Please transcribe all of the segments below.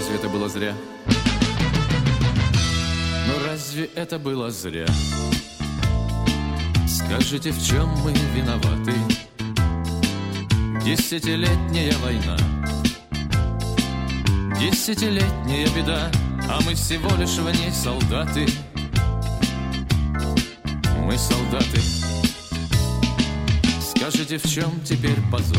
разве это было зря? Ну разве это было зря? Скажите, в чем мы виноваты? Десятилетняя война, десятилетняя беда, а мы всего лишь в ней солдаты. Мы солдаты. Скажите, в чем теперь позор?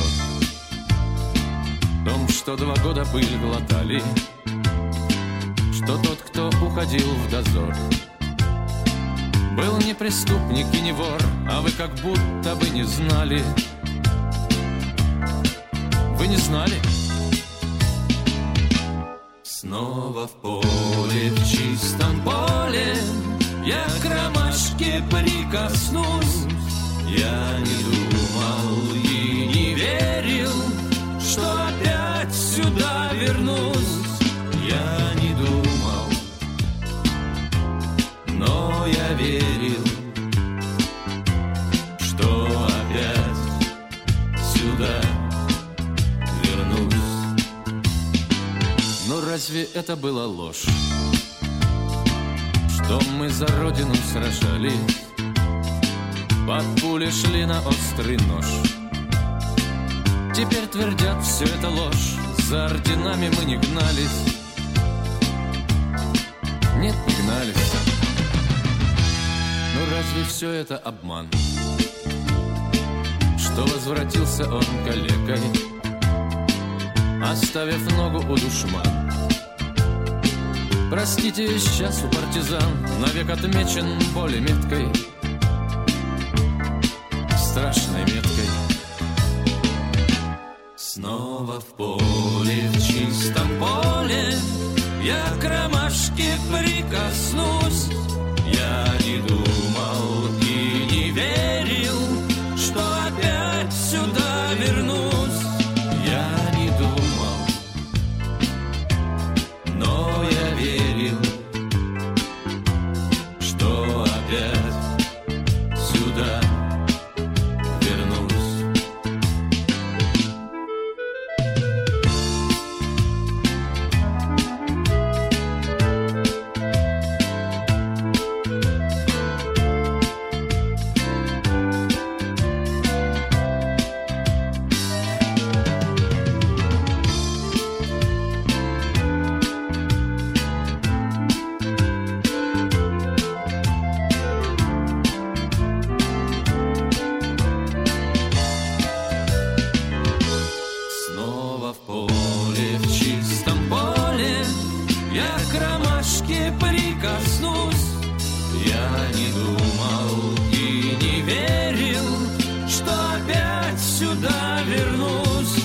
В том, что 2 года пыль глотали, что тот, кто уходил в дозор, был не преступник и не вор, а вы как будто бы не знали. Вы не знали? Снова в поле, в чистом поле, я к ромашке прикоснусь. Я не думал и не верил, что опять сюда вернусь. Я не думал, но я верил, что опять сюда вернусь. Но разве это была ложь? Что мы за родину сражались, под пули шли на острый нож. Теперь твердят, все это ложь, за орденами мы не гнались. Нет, не гнались. Но разве все это обман? Что возвратился он калекой, оставив ногу у душман. Простите, сейчас у партизан навек отмечен более меткой, страшной меткой. Снова в поле, в чистом поле, я к ромашке прикоснусь. Я не думал и не верил, что опять сюда вернусь. Я не думал, но я верил, что опять сюда вернусь. Прикоснусь. Я не думал и не верил, что опять сюда вернусь.